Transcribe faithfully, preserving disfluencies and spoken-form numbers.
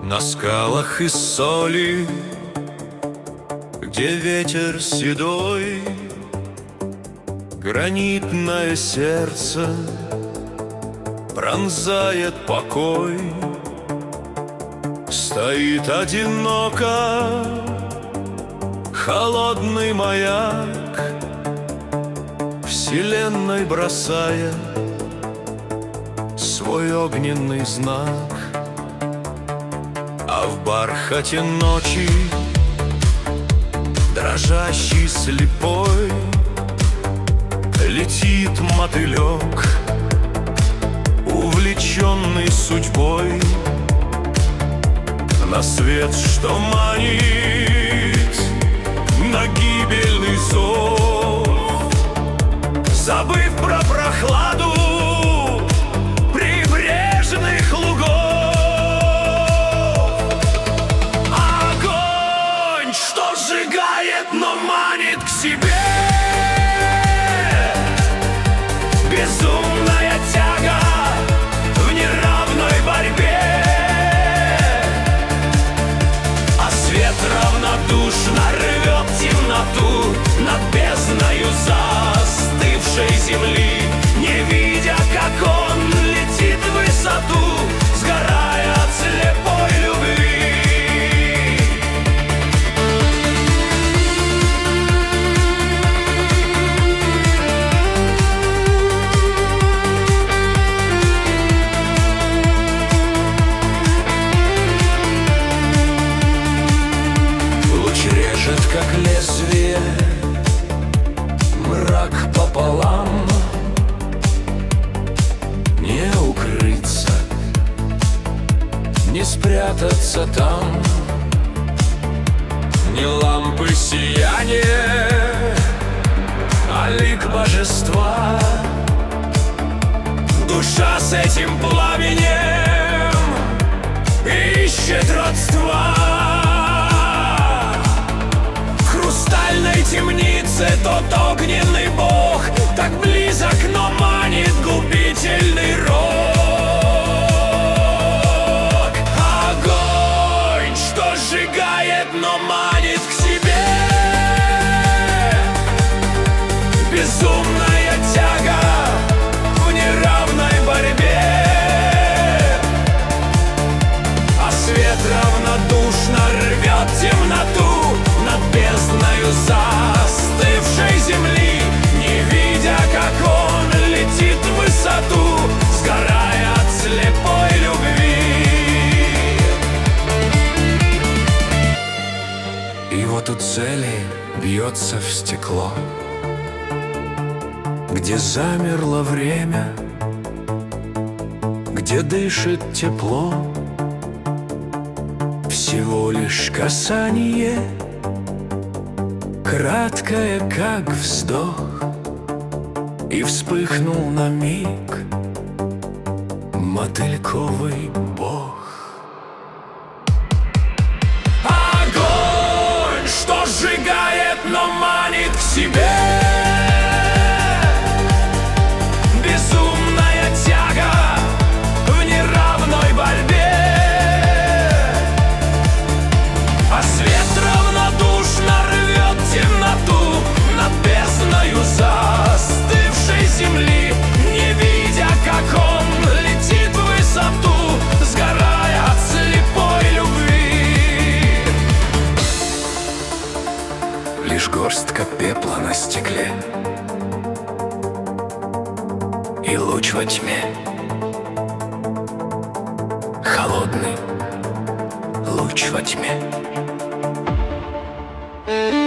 На скалах из соли, где ветер седой, гранитное сердце пронзает покой. Стоит одиноко холодный маяк, вселенной бросая свой огненный знак. А в бархате ночи, дрожащий слепой, летит мотылек, увлеченный судьбой, на свет, что манит, на гибельный зов, забыв про прохладу прибрежных лугов. Огонь, что сжигает, но манит к себе. Безумная тяга в неравной борьбе, а свет равнодушно рвет темноту над бездною застывшей земли, не видя, как он летит в высоту, сгорая от слепой любви. Как лезвие, мрак пополам, не укрыться, не спрятаться там, не лампы сияние, а лик божества. Душа с этим пламенем ищет родства. В хрустальной темнице тот огненный бог так близок, но манит губительный рок. Огонь, что сжигает, но манит к себе. Безумная тяга в неравной борьбе, а свет равнодушно рвет темноту над бездною застывшей земли, не видя, как он летит в высоту, сгорая от слепой любви. И вот у цели бьется в стекло, где замерло время, где дышит тепло. Всего лишь касание, краткое, как вздох, и вспыхнул на миг мотыльковый бог. Огонь, что сжигает, но манит к себе. Безумная тяга в неравной борьбе, а свет равнодушно рвет темноту над бездною застывшей земли, не видя, как он летит в высоту, сгорая от слепой любви. Лишь горстка пепла на стекле и луч во тьме, холодный луч во тьме.